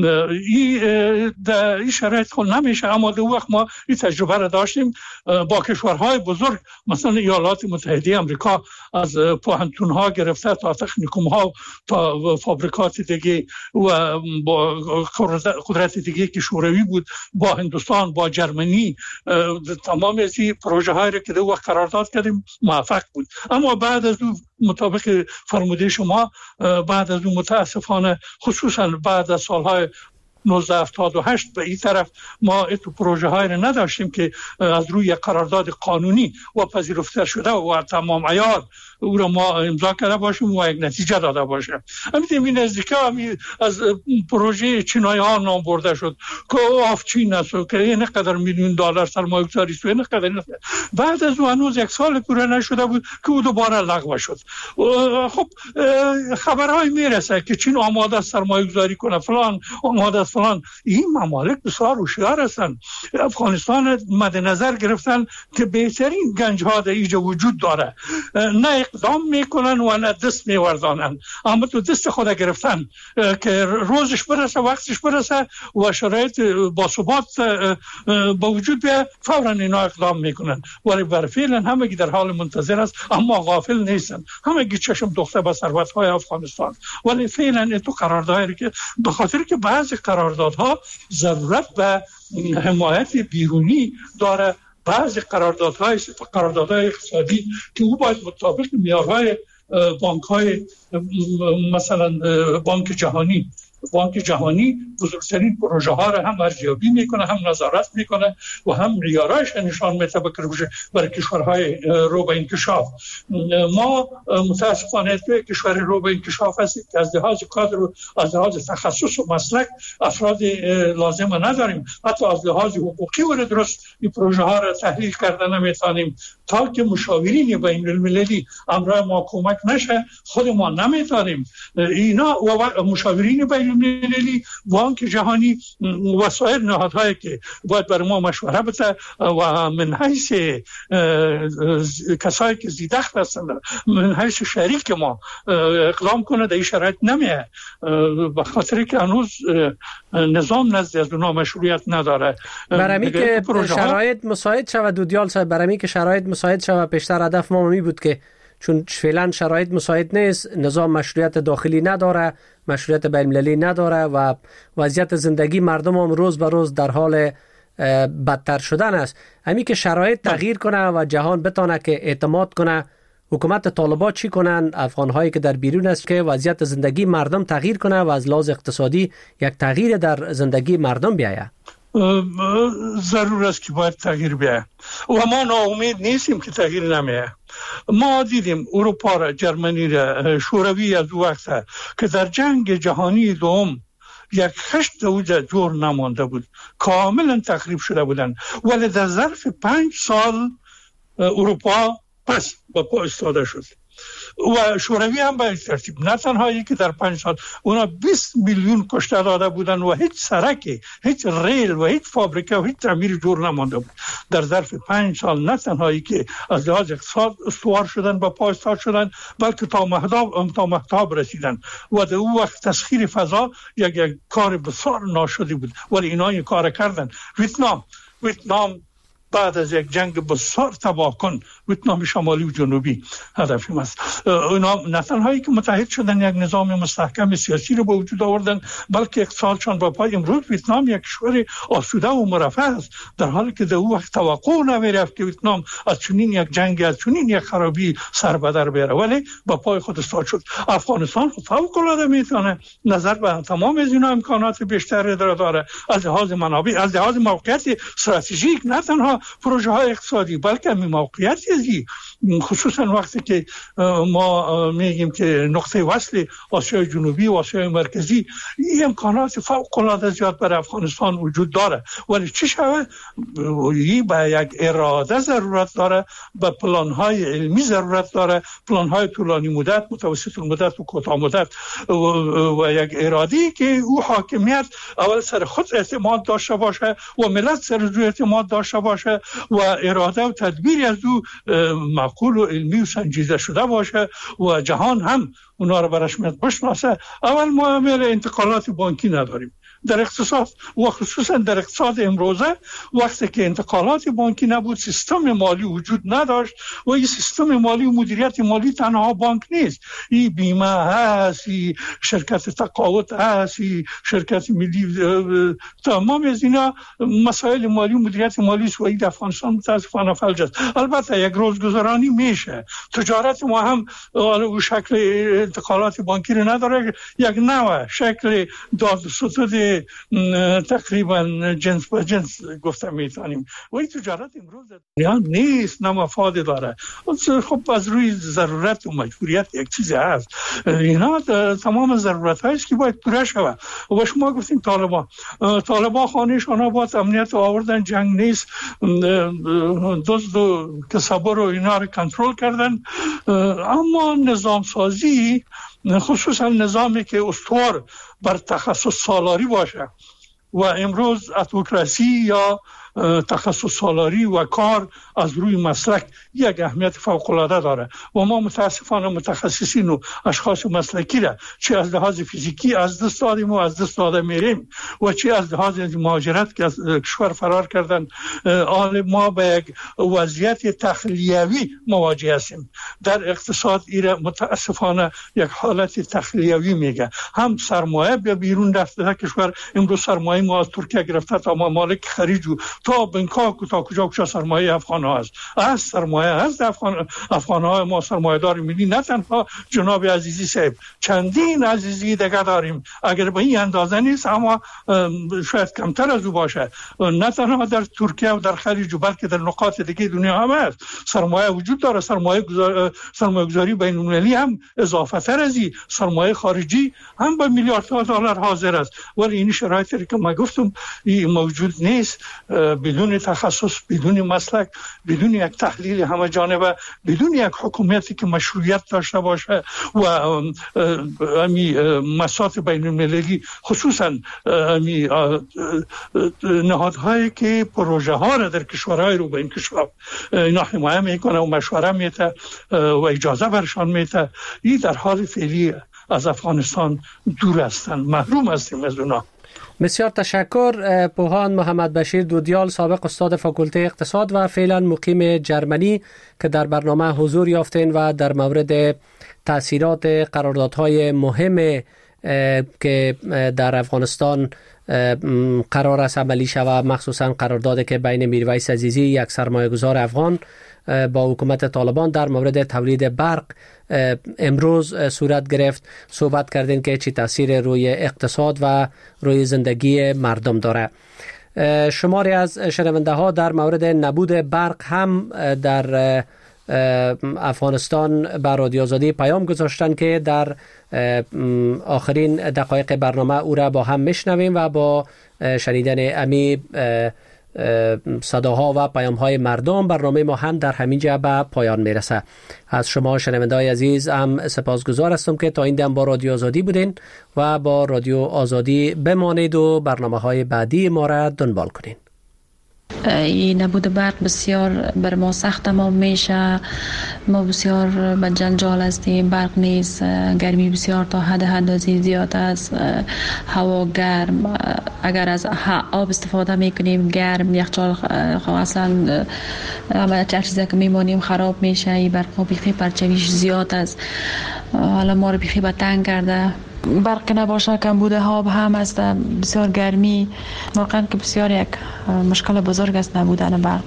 این شرایط خود نمیشه. اما در وقت ما این تجربه را داشتیم با کشورهای بزرگ، مثلا ایالات متحده آمریکا، از پوهنتون‌ها گرفته تا تکنیکوم‌ها تا فابریکات دیگه و با قدرت دیگه که شوروی بود، با هندوستان، با جرمنی، تمام از این پروژه های را که در وقت قرارداد کردیم موفق بود. اما بعد از اون مطابق فرموده شما، بعد از اون متاسفانه خصوصا بعد از سالهای 1978 به این طرف ما این پروژه های را نداشتیم که از روی قرارداد قانونی و پذیرفته شده و تمام عیار او را ما امضا کرده باشیم و یک نتیجه داده باشه. همین نزدیکا از پروژه چینایی ها نام برده شد که آف چین است که این قدر میلیون دلار سرمایه گذاری شد، این قدر. بعد از اون هنوز یک سال پوره نشده بود که او دوباره لغو شد. خب خبرهای میرسه که چین آماده است سرمایه گذاری کنه، فلان آماده است فلان. این ممالک بسیار هوشیار هستند. افغانستان مد نظر گرفتن که بهترین گنج ها در اینجا وجود داره، نه اقدام میکنن و نه دست میوردانن، اما تو دست خود گرفتن که روزش برسه، وقتش برسه و شرایط باثبات با وجود بیه، فوراً اینا اقدام میکنن. ولی بر فعلا همگی در حال منتظر است، اما غافل نیستن. همگی چشم دوخته به ثروت‌های افغانستان. ولی فعلا این تو قراردادی که به خاطر که بعضی قراردادها ضرورت به حمایت بیرونی داره، بعضی قراردادهای اقتصادی که او باید مطابق معیارهای بانک‌های مثلا بانک جهانی بزرگترین پروژه ها را هم ارزیابی میکنه، هم نظارت میکنه و هم معیارایش نشان میده برای کشورهای رو به انکشاف. ما متاسفانه توی کشور رو به انکشاف هستیم که از لحاظ کادر و از لحاظ تخصص و مسلک افراد لازم نداریم. حتی از لحاظ حقوقی و درست این پروژه ها را تحلیل کرده نمیتونیم. تا که مشاورین بین المللی امرای ما کمک نشه، خود ما نمیتونیم. اینا و مشاورین بین المللی، بانک جهانی و سایر نهادهایی که باید برای ما مشوره بده و من حیث کسایی که زیدخت هستند، من حیث شریک ما اقدام کنه، در این شرایط نمیه، به خاطر که هنوز نظام نزد از اونا مشروعیت نداره. برای که شرایط مساعد شود دودیال صاحب، برای که شرایط مساعد شود، پیشتر هدف ما می بود که چون فعلا شرایط مساعد نیست، نظام مشروعیت داخلی نداره، مشروعیت بین‌المللی نداره و وضعیت زندگی مردم هم روز به روز در حال بدتر شدن است. همین که شرایط تغییر کنه و جهان بتونه که اعتماد کنه، حکومت طالبان چی کنن، افغان‌هایی که در بیرون است، که وضعیت زندگی مردم تغییر کنه و از لحاظ اقتصادی یک تغییر در زندگی مردم بیاید. ضرور است که باید تغییر بیاید و ما ناامید نیستیم که تغییر نمیاد. ما دیدیم اروپا را، جرمنی را، شوروی از وقت که در جنگ جهانی دوم یک خشت اوجه جور نمانده بود، کاملا تخریب شده بودن، ولی در ظرف 5 سال اروپا پس با پا ایستاده شد و شوروی هم به ترتیب. نه تنها که در 5 سال اونا 20 میلیون کشته داده بودن و هیچ سرکی، هیچ ریل و هیچ فابریکه و هیچ تعمیر جور نمانده بود. در ظرف 5 سال نه تنها که از لحاظ اقتصاد استوار شدن، با پا ایستاد شدن، بلکه تا مهتاب رسیدن و در اون وقت تسخیر فضا یک کار بسیار ناشدی بود، ولی اینا این کار کردن. ویتنام بعد از یک جنگ بسیار تباه کن، ویتنام شمالی و جنوبی هدفیم است. اونا نه تنهایی که متحد شدن یک نظام مستحکم سیاسی رو به وجود آوردن، بلکه اقتصادشان با پای. امروز ویتنام یک کشور آسوده و مرفه است، در حالی که در اون وقت توقع نمیرفت که ویتنام از چنین یک جنگ، از چنین یک خرابی سر به در بره، ولی با پای خود استاد شد. افغانستان فوق العاده میتونه نظر به تمام از اینا امکانات بیشتری داره، از لحاظ منابع، از لحاظ موقعیت استراتژیک، نه تنها پروژه های اقتصادی بلکه همین موقعیت ازی، خصوصا وقتی که ما میگیم که نقطه وصل آسیای جنوبی و آسیای مرکزی، این امکانات فوق العاده زیاد برای افغانستان وجود داره. ولی چی شود؟ این به یک اراده ضرورت داره، به پلان های علمی ضرورت داره، پلان های طولانی مدت، متوسط المدت و کوتاه مدت و یک اراده‌ای که او حاکمیت اول سر خود اعتماد داشته باشه و ملت سر او اعتماد داشته باشه باشه و اراده و تدبیری از او معقول و علمی و سنجیده شده باشه و جهان هم اونا رو به رسمیت بشناسه. اول ما انتقالات بانکی نداریم در اقتصاد و خصوصا در اقتصاد امروزه. وقتی که انتقالات بانکی نبود، سیستم مالی وجود نداشت و این سیستم مالی و مدیریت مالی تنها بانک نیست، این بیمه هست، این شرکت تقاعد هست، این شرکت ملی، تمام از اینا مسائل مالی و مدیریت مالی است و این افغانستان متاسفانه فلج است. البته یک روزگذرانی میشه، تجارت ما هم او شکل انتقالات بانکی رو نداره، یک نوع شکل دادوستد تقریبا جنس به جنس گفته میتونیم و این تجارت امروز دنیا نیست، نه مفاد داره. خب از روی ضرورت و مجبوریت یک چیز هست، اینا تمام ضرورت هاییست که باید پوره شود. و شما گفتیم طالبان خانهشان آباد، امنیت آوردن، جنگ نیست، دزد و کسبر و اینا رو کنترل کردن. اما نظام سازی، خصوصا نظامی که استوار بر تخصص سالاری باشه و امروز اتوکراسی یا تخصص سالاری و کار از روی مسلک یک اهمیت فوق العاده داره و ما متاسفانه متخصصین و اشخاص مسلکی را چه از لحاظ فیزیکی از دست دادیم و از دست داده میریم و چه از لحاظ مهاجرت که از کشور فرار کردن. آن ما به یک وضعیت تخلیوی مواجه هستیم. در اقتصاد ایره متاسفانه یک حالت تخلیوی میگه، هم سرمایه به بیرون رفته کشور. امروز سرمایه ما از ترکیه گرفته تا ممالک خلیج و تا بنکاک تا کجا سرمایه افغان ها هست. از سرمایه هست افغان ها. ما سرمایه دار ملی نه تنها جناب عزیزی صاحب، چندین عزیزی دیگه داریم. اگر به این اندازه نیست اما شاید کمتر از او باشه. نه تنها در ترکیه و در خلیج بلکه در نقاط دیگه دنیا هم هست سرمایه وجود داره. سرمایه گذاری بین المللی هم اضافه تر از این سرمایه خارجی هم به میلیاردها دلار حاضر است. ولی این شرایطی که ما گفتم این موجود نیست. بدون تخصص، بدون مسلک، بدون یک تحلیل همه جانبه، بدون یک حکومتی که مشروعیت داشته باشه و مسائل بین المللی، خصوصا نهادهایی که پروژه ها را در کشورهای رو به انکشاف اینا حمایت میکنه و مشوره میده و اجازه برشان میده، این در حال فعلی از افغانستان دور هستند، محروم هستیم از اونا. بسیار تشکر. پوهان محمد بشیر دودیال، سابق استاد فاکولته اقتصاد و فعلا مقیم جرمنی، که در برنامه حضور یافتین و در مورد تأثیرات قراردادهای مهم که در افغانستان قرار است عملی شود، مخصوصا قراردادی که بین میرویس عزیزی یک سرمایه‌گذار افغان با حکومت طالبان در مورد تولید برق امروز صورت گرفت، صحبت کردین که چی تاثیر روی اقتصاد و روی زندگی مردم داره. شماری از شنونده ها در مورد نبود برق هم در افغانستان بر رادیو آزادی پیام گذاشتن که در آخرین دقایق برنامه او را با هم میشنویم و با شنیدن امی صداها و پیام‌های مردم برنامه ما هم در همینجا به پایان میرسه. از شما شنونده‌های عزیز هم سپاسگزار هستم که تا این دم با رادیو آزادی بودین و با رادیو آزادی بمانید و برنامه‌های بعدی ما را دنبال کنین. این نبود برق بسیار بر ما سخت ما میشه. ما بسیار به جنجال هستیم. برق نیست، گرمی بسیار تا حد اندازه زیاد است، هوا گرم. اگر از آب استفاده میکنیم گرم، یخچال اصلا هر چیزی که میمونیم خراب میشه. این برق بیخی پرچویش زیاد است، حالا ما رو بیخی به تنگ کرده. برق نباشه کمبود آب هم است، بسیار گرمی. واقعا که بسیار یک مشکل بزرگ است نبودن برق.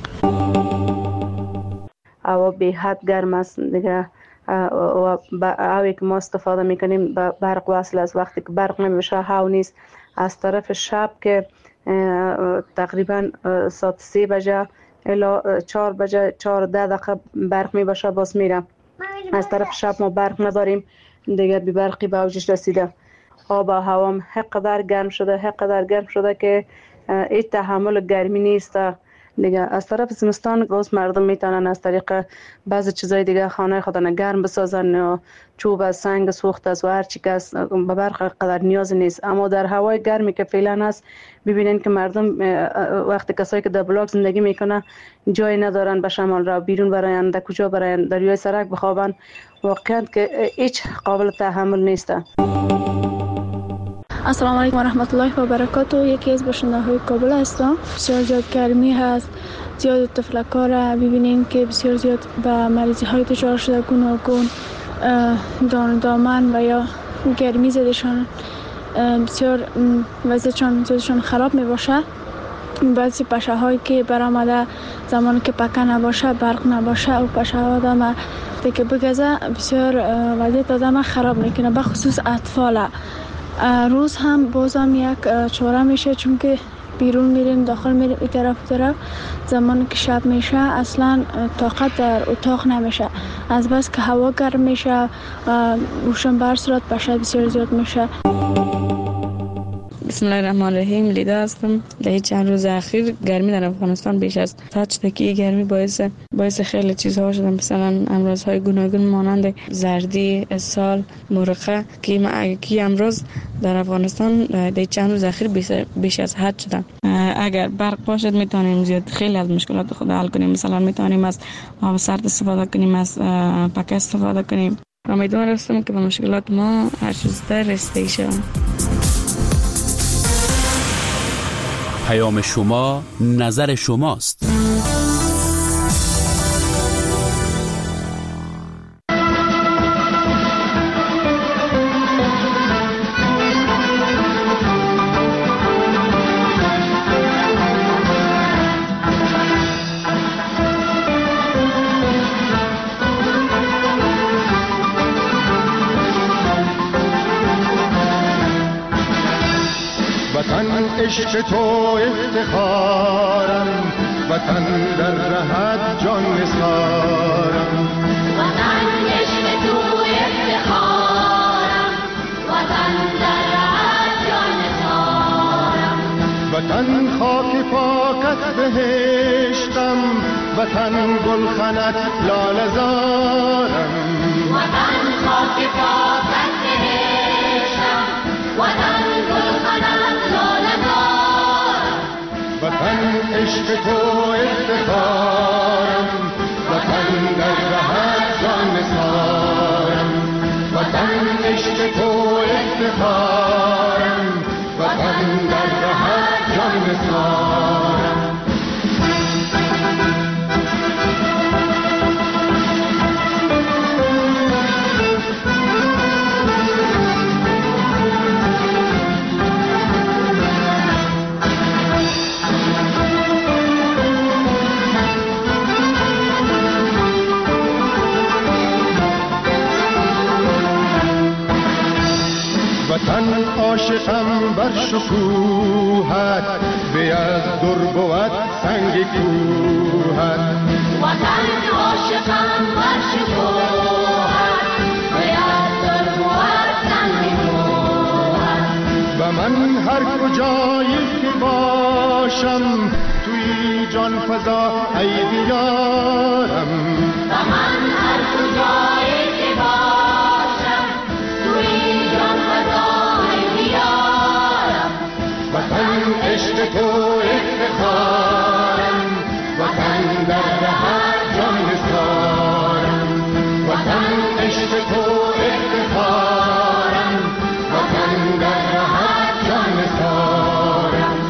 هوا به حد گرم است دیگه و هوایی که ما استفاده میکنیم برق وصل است. وقتی که برق نمیشه هوا نیست. از طرف شب که تقریبا ساعت 3 بجه الی 4 بجه 4 دقیقه برق میباشه باز میره. از طرف شب ما برق نداریم دیگه، بی برقی به اوجش رسیده. آب و هوام حقدر گرم شده که این تحمل گرمی نیست. دیگه از طرف زمستان باز مردم میتونن از طریق بعضی چیزای دیگه خانه خودن گرم بسازن یا چوب از سنگ سوخت از و هر چی که به برق قدر نیاز نیست. اما در هوای گرمی که فعلا هست ببینین که مردم وقتی کسایی که در بلاک زندگی میکنه جای ندارن به شمال را بیرون براین، در کجا براین، در روی سرک بخوابن، واقعا که هیچ قابل تحمل نیست. السلام علیکم و رحمت الله و برکاته. یکی از باشنده های کابل هستم. بسیار زیاد گرمی هست، زیاد تفلک‌ها را ببینین که بسیار زیاد به مریضی های دچار شده، گوناگون دامن و یا گرمی زدشان بسیار وضعشان خراب می باشه. بعضی پشه هایی که برآمده زمانی که پکه نباشه، برق نباشه و پشه ها آدم دیگه بگذه بسیار وضعیت آدم خراب میکنه، به خصوص اطفال. روز هم بازم یک چاره میشه چون که بیرون میریم داخل میریم این طرف زمانی که شب میشه اصلا طاقت در اتاق نمیشه، از بس که هوا گرم میشه و روشن بر صورت بشه بسیار زیاد میشه. بسم الله الرحمن الرحیم. لیدا هستم. در چند روز اخیر گرمی در افغانستان بیش از 8 گرمی باعث خیلی چیزها شده، مثلا امراض‌های گوناگون مانند زردی، اسهال، مرقه که امراض در افغانستان در چند روز اخیر بیش از حد شدن. اگر برق باشد میتونیم زیاد خیلی از مشکلات خود حل کنیم. مثلا میتونیم از آب سرد استفاده کنیم، از پکه استفاده کنیم. امیدوار هستم که به مشکلات ما هر چه زودتر رسیدگی شویم. پیام شما نظر شماست. عشق تو افتخارم، وطن در رهت جان نثارم. وطن عشق تو افتخارم، وطن در رهت جان نثارم. وطن خاک پاکت بهشتم، وطن گلخنت لاله زارم. وطن خاک پاکت بهشتم، وطن گلخنت لاله زارم. وطن عشق تو افتخارم، وطن در رهت جان نثارم. وطن عشق تو افتخارم، وطن در رهت جان نثارم. وطن عاشقم بر شکوهت، به از در بود سنگ کوهت. وطن عاشقم بر شکوهت، به از در بود سنگ کوهت. و من هر کجایی که باشم توی جان فضا ای دیارم. و من هر کجایی که باشم توی جان فضا ای دیارم. وطن عشق تو افتخارم، وطن در رهت جان نثارم. وطن عشق تو افتخارم، وطن در رهت جان نثارم.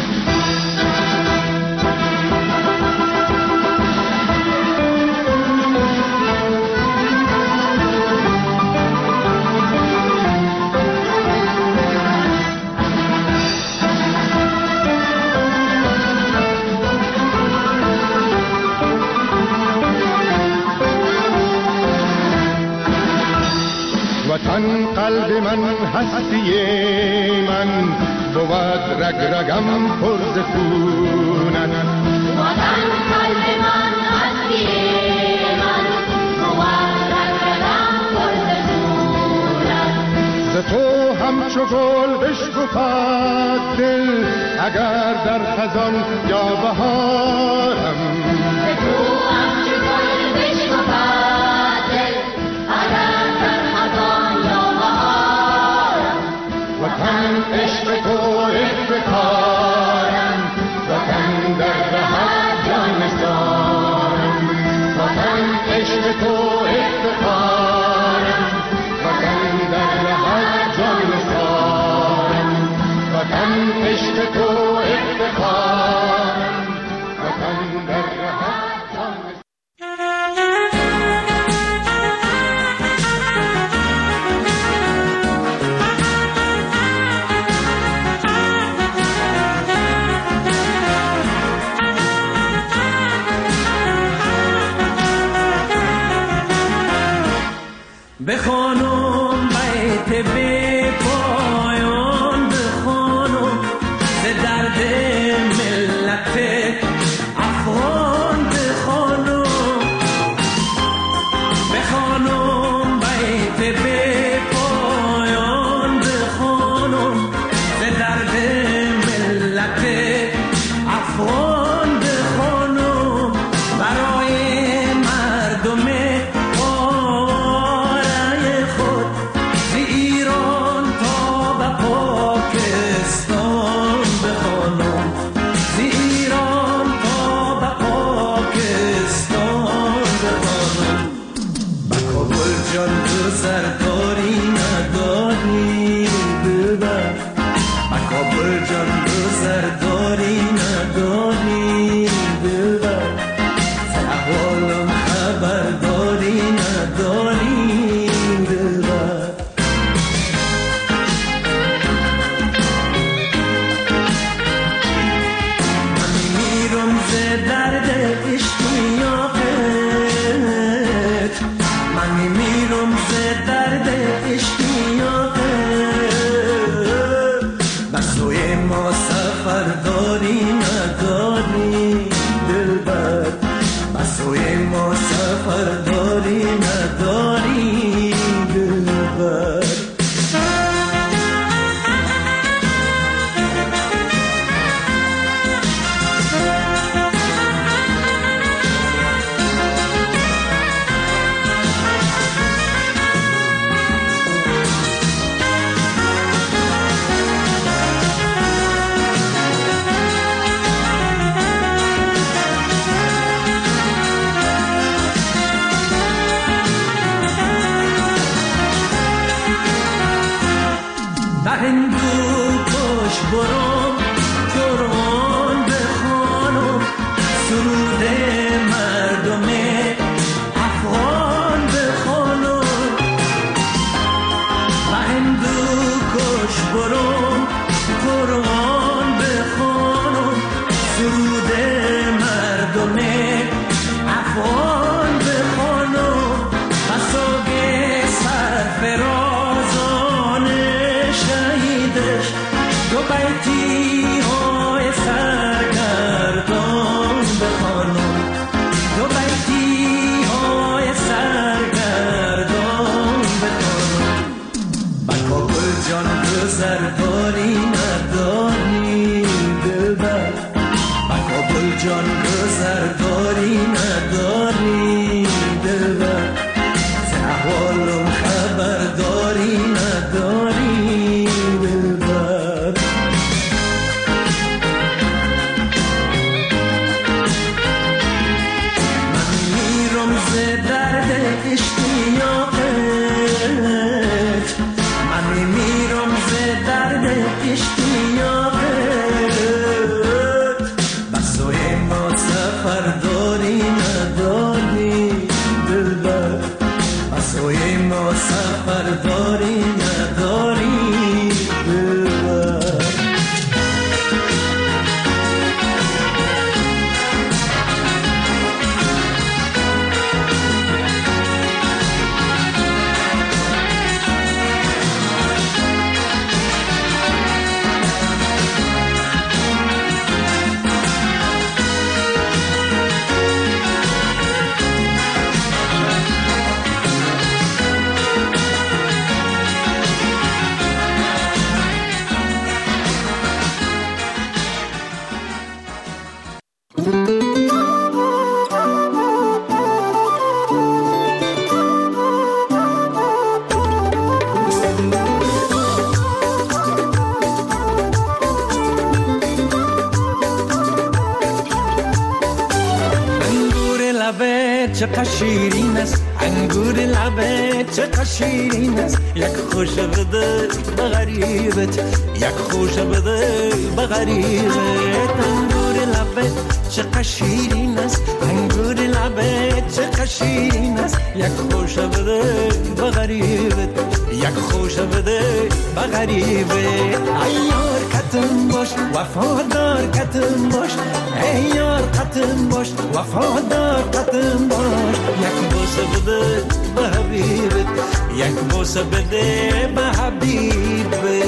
وطن قلب من هستی من، بود رگ رگم پر ز خونت. وطن قلب من هستی من، بود رگ رگم پر ز خونت. ز تو همچو گل بشکفد دل، اگر در خزان یا بهارم به تو همچو گل بشکفد اگر در خزان یا بهارم وطن عشق تو افتخارم وطن در رهت جان نثارم وطن عشق تو افتخارم وطن در رهت جان نثارم وطن عشق تو افتخارم وطن در رهت جان بخوانم بیت بی پایان بخوانم ز درد ملت افغان بخوانم بخوانم بیت بی پایان بخوانم ز درد ملت افغان بخوانم برای مردم سرداری نداری دلبر مکابل جان تو سرداری نداری دلبر ز احوالم خبرداری نداری دلبر من میرم ز درد اشتیاقت من میرم ز درد اشتیاقت بسوی ما سفرداری نداری دلبر بسوی ما سفرداری نداری دلبر هندوکش برم قرآن بخوانم سرود مردم افغان بخوانم و هندوکش برم قرآن بخوانم سرود مردم افغان بخوانم و سوگ سرفرازان شهیدش دو بیتی های سرگردان بخوانم دو بیتی های سرگردان بخوانم بکابل جان تو سرداری نداری دلبر بکابل جان تو سرداری نداری دلبر ز احوالم خبرداری نداری دلبر من میرم ز درد اشتیاقت من میرم ز درد اشتیاقت بسوی ما سفرداری نداری دلبر بسوی ما سفرداری نداری دلبر لبت چقدر شیرین است، انگور لبت چقدر شیرین است. یک خوش بده به غریبت، یک خوش بده به غریبت. انگور لبت چقدر شیرین است، انگور لبت چقدر شیرین است. یک خوش بده به غریبت، یک خوش بده به غریبت. ای یار کتم باش وفادار کتم باش، ای یار کتم باش وفادار کتم باش. یک بوسه بده به حبیبت، یک بوسه بده به حبیبت.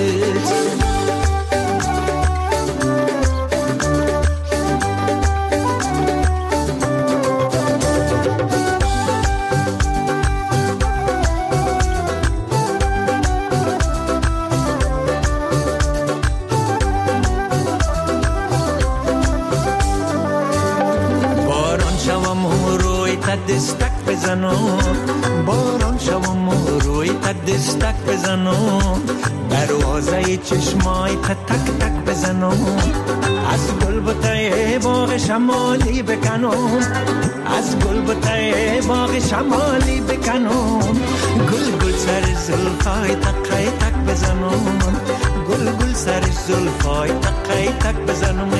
دستک بزنم، باران شوم و روی دستک بزنم، دروازه چشمای تک تک بزنم. از گل بوته باغ شمالی بکنم، از گل بوته باغ شمالی بکنم. گل گل سر زلفای تک تک بزنم، گل گل سر زلفای تک تک بزنم.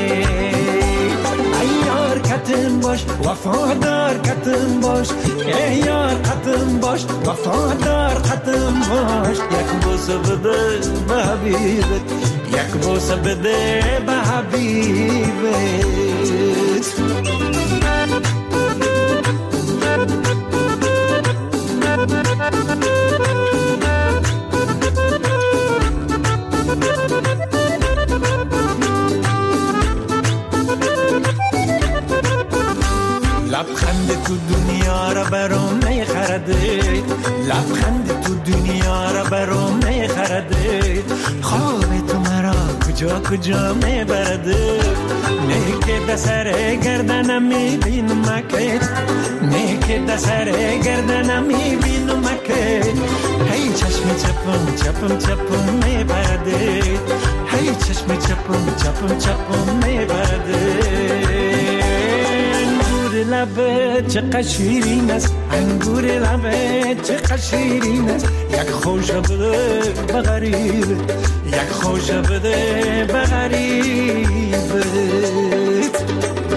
ای یار کتم باش وفادار کتم باش، ای یار کتم باش وفادار کتم باش. یک بوسه بده به حبیبت، یک بوسه بده به حبیبت. لبخند تو دنیا را برام میخرده، لبخند تو دنیا را برام میخرده. خواب تو مرا کجا کجا میبرده، نه که دسر گردنم میبینم که، نه که دسر گردنم میبینم که. هی چشم چپم چپم چپم میبرده، هی چشم چپم چپم چپم میبرده. لبت چقدر شیرین است، انگور لبت چقدر شیرین است. یک خوش بده به غریبت، یک خوش بده به غریبت.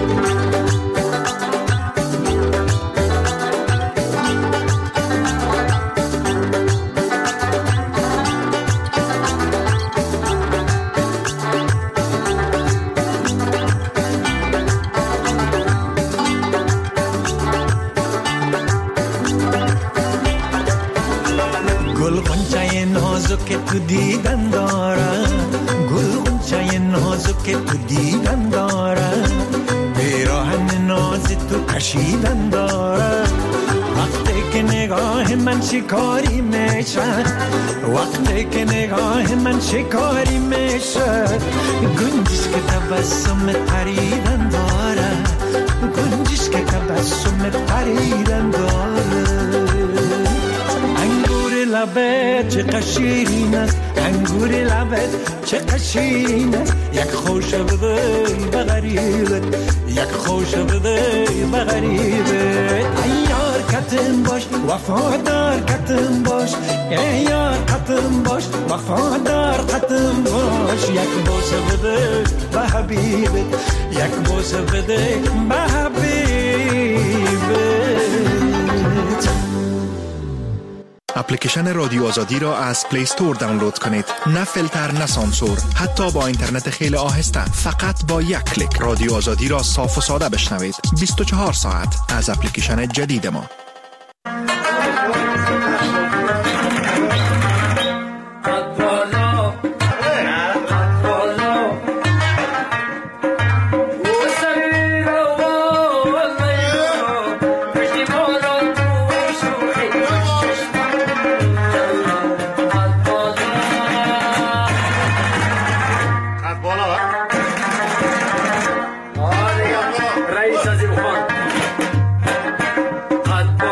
که تو دیدن دارم، گل غنچه نازو که تو دیدن دارم، پیراهن ناز تو کشیدن دارم. وقتی که نگاه من شکاری میشه، وقتی که نگاه من شکاری میشه. گنجش که تبسم پریدن داره، گنجش که تبسم پریدن داره. لبت چقدر شیرین است، انگور لبت چقدر شیرین است. یک خوش بده به غریبت، یک خوش بده به غریبت. ای یار کتم باش وفادار کتم باش، ای یار کتم باش وفادار کتم باش. یک بوسه بده به حبیبت، یک بوسه بده به حبیبت. اپلیکیشن رادیو آزادی را از پلی استور دانلود کنید. نه فیلتر نه سانسور، حتی با اینترنت خیلی آهسته. فقط با یک کلیک رادیو آزادی را صاف و ساده بشنوید. 24 ساعت از اپلیکیشن جدید ما. قد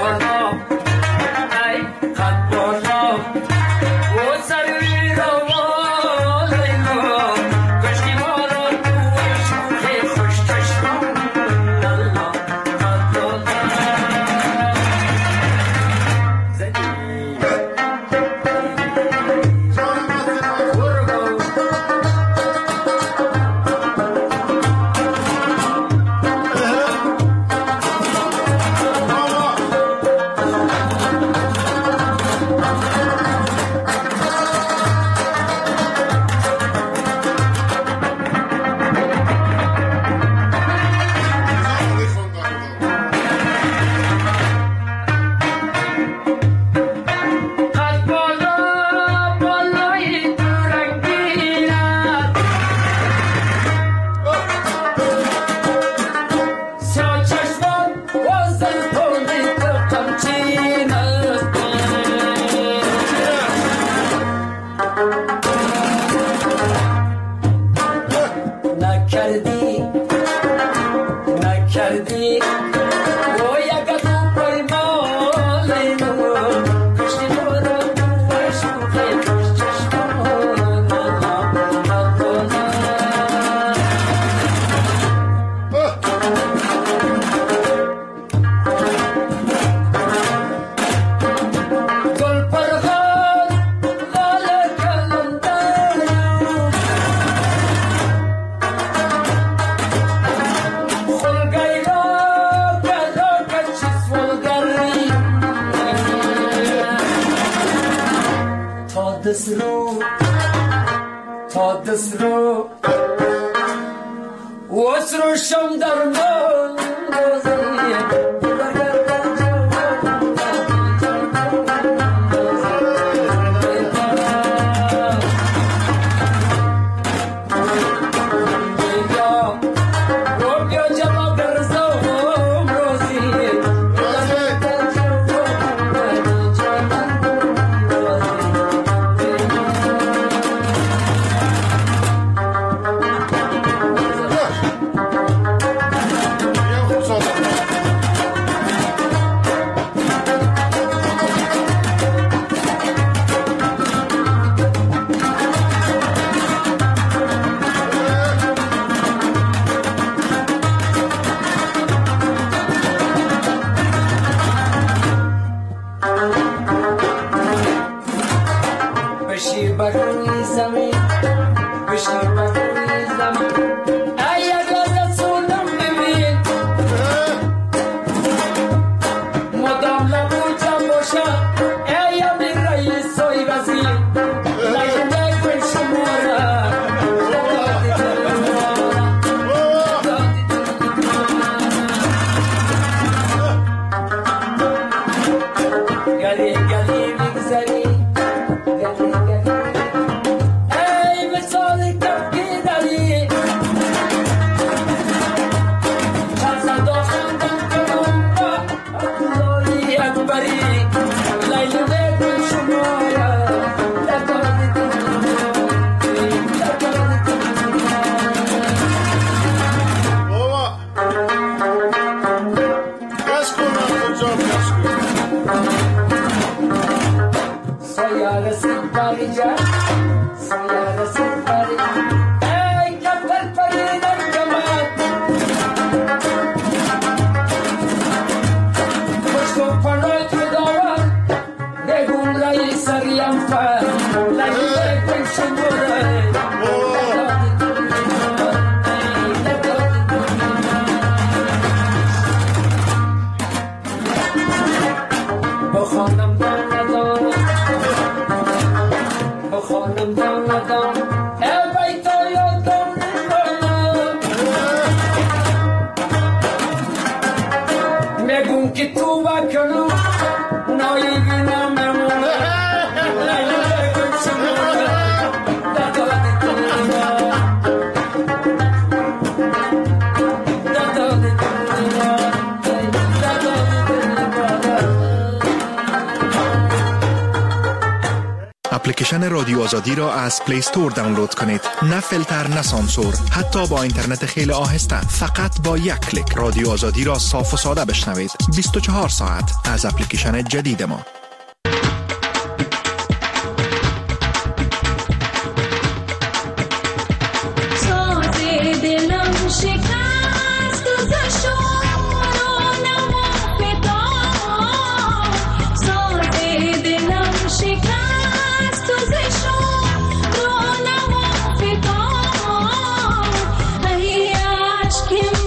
اپلیکیشن رادیو آزادی را از پلی استور دانلود کنید. نه فیلتر، نه سانسور، حتی با اینترنت خیلی آهسته. فقط با یک کلیک رادیو آزادی را صاف و ساده بشنوید. 24 ساعت از اپلیکیشن جدید ما.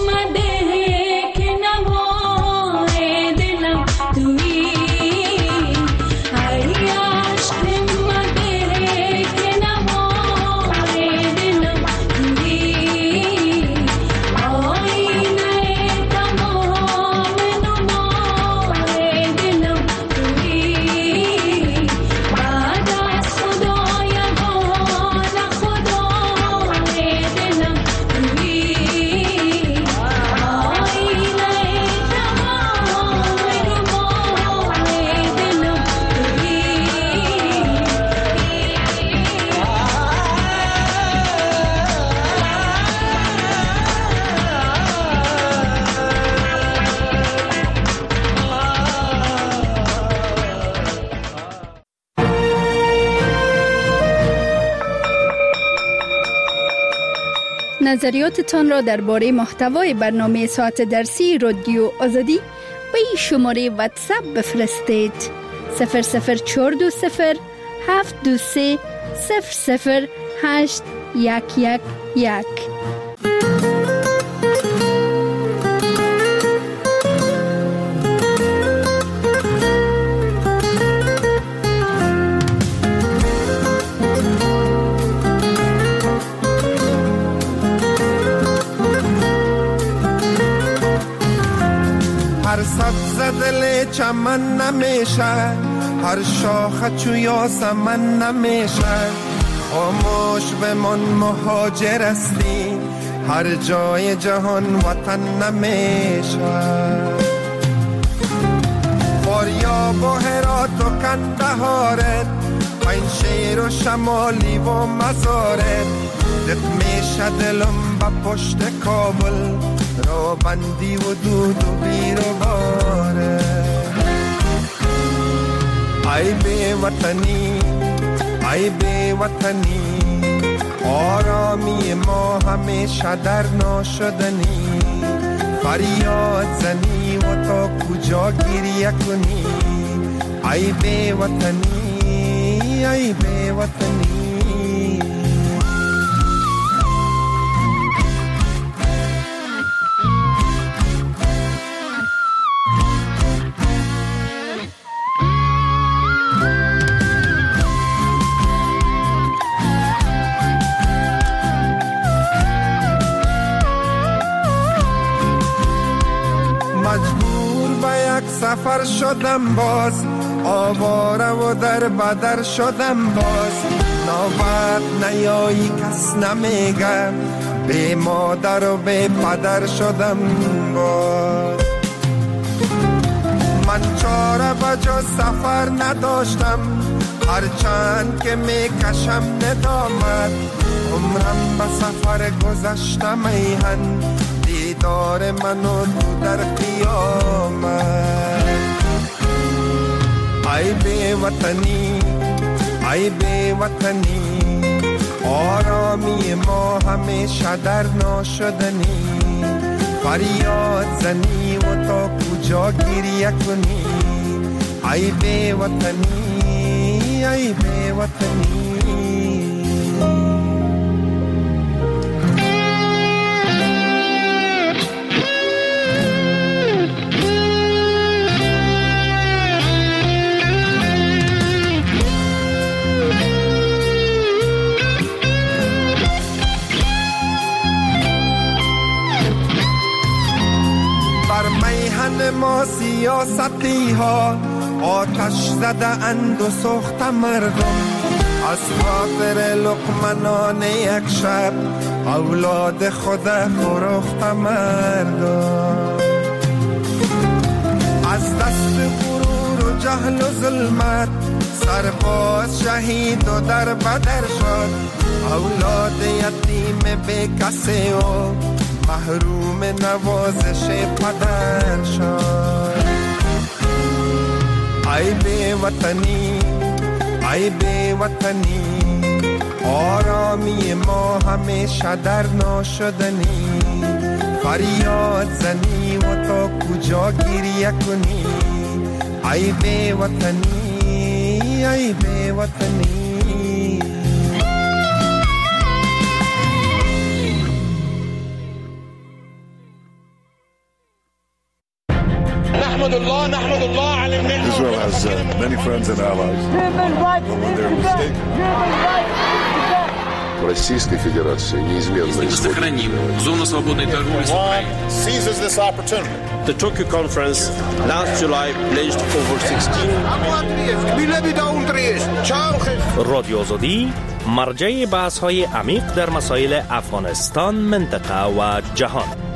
तुई نظریاتتان را درباره محتوای برنامه ساعت درسی رادیو آزادی به این شماره واتساپ بفرستید. 00420 723 00811. هر سبز دل چمن نمیشه، هر شاخه چو یاسمن نمیشه. خاموش بمان مهاجر هستی، هر جای جهان وطن نمیشه. فاریاب و هرات و کندهارت، پنجشیر و شمالی و مزارت. دت میشه دلم با پشت کابل، رو بندی و دود و بیر و باره. ای بی وطنی، ای بی وطنی، آرامی ما همیشه در ناشدنی. فریاد زنی و تا کجا گریه کنی. ای بی وطنی، ای بی وطنی. سفر شدم باز، آواره و در بدر شدم باز. نوبت نیایی کس نمیگم، بی مادر و بی پدر شدم باز. من چاره بجا سفر نداشتم، هرچند که میکشم ندامت. عمرم به سفر گذشتم ایهن، دیدار منو تو در قیامت. ای بی وطنی، ای بی وطنی، آرامی ما همیشه در ناشدنی. فریاد زنی و تا کجا گریه کنی. ای بی وطنی، ای بی وطنی. ما سیاستی ها آتش زده اند و سوخت مردم. از خاطر لقمنان یک شب اولاد خود فروخت مردم. از دست غرور و جهل و ظلمت سرباز شهید و در بدر شد. اولاد یتیم بی کسی و محروم نوازش پدر شد. ای بی وطنی، ای بی وطنی، آرامی ما همیشه در ناشدنی. فریاد زنی و تا کجا گریه کنی. ای بی وطنی، ای بی وطنی. Israel has many friends and allies. Российской Федерации неизменно сохраним зону свободной торговли с Украиной. Seizes this opportunity. The Tokyo conference last July pledged over 16 رادیو آزادی مرجع بحث‌های عمیق در مسائل افغانستان، منطقه و جهان.